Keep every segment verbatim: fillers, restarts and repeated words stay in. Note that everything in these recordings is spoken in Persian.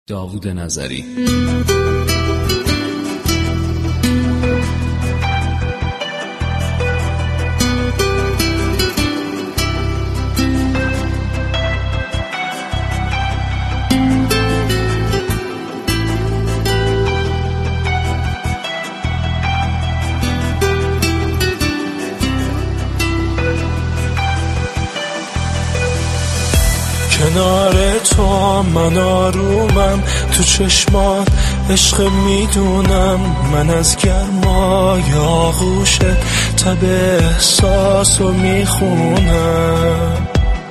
داوود نظری. کنار تو من آرومم، تو چشمات عشق میدونم، من از گرمای آغوشت تب احساسو میخونم.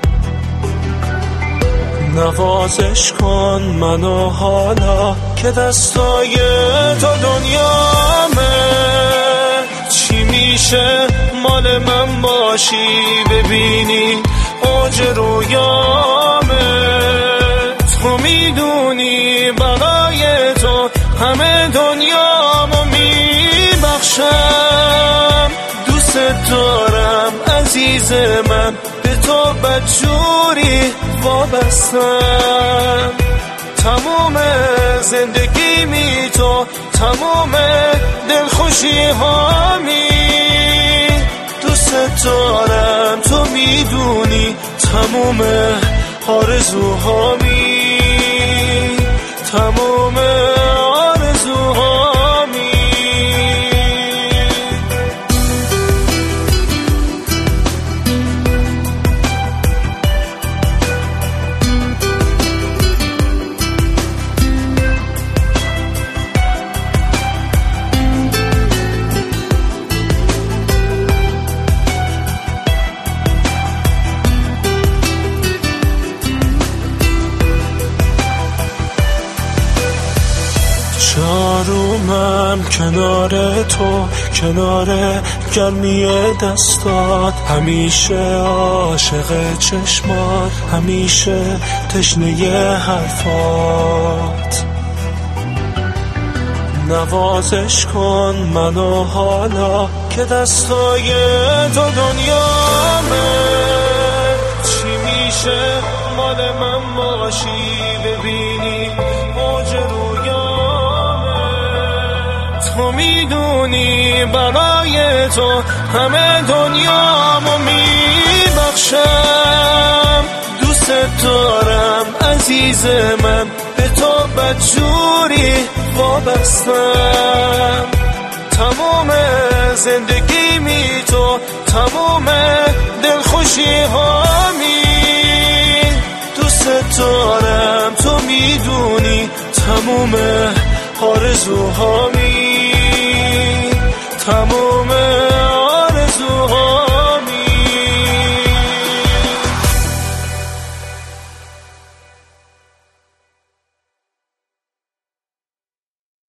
نوازش کن منو حالا که دستای تو دنیامه، چی میشه مال من باشی ببینی اوج رویامه. تو میدونی برای تو همه دنیامو میبخشم، دوست دارم عزیز من، به تو بدجوری وابستم. تموم زندگی می تو، تموم دلخوشی هامی، دوست دارم تو میدونی، تموم آرزوهامی، تموم آرزوهامی. آرومم کنار تو، کنار گرمی دستات، همیشه عاشق چشمات، همیشه تشنه حرفات. نوازش کن منو حالا که دستای تو دنیامه، چی میشه مال من باشی ببینی اوج تو میدونی برای تو همه دنیامو میبخشم، دوست دارم عزیز من، به تو بدجوری وابستم. تمام زندگی می تو، تمام دلخوشی هامی، دوست دارم تو میدونی، تمام آرزوهامی.